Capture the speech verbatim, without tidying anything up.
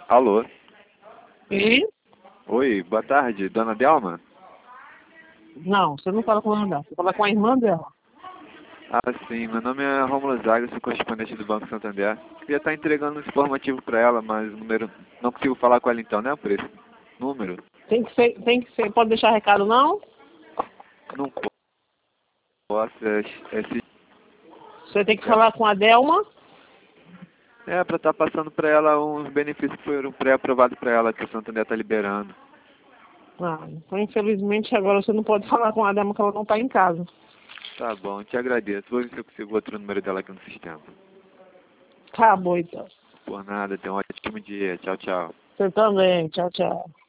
Alô? E? Oi, boa tarde, dona Delma? Não, você não fala com ela, não. Você fala com a irmã dela. Ah, sim, meu nome é Rômulo Zaga, sou correspondente do Banco Santander. Queria estar entregando um informativo para ela, mas o número... Não consigo falar com ela então, né, por esse número? Tem que ser, tem que ser, pode deixar recado, não? Não posso, é... É, se- Você tem que falar com a Delma. é para estar passando para ela uns benefícios que foram pré-aprovados para ela, que o Santander está liberando. Ah, então infelizmente agora você não pode falar com a Delma que ela não está em casa. Tá bom, te agradeço. Vou ver se eu consigo outro número dela aqui no sistema. Tá bom, então. Por nada, tenha um ótimo dia. Tchau, tchau. Você também. Tchau, tchau.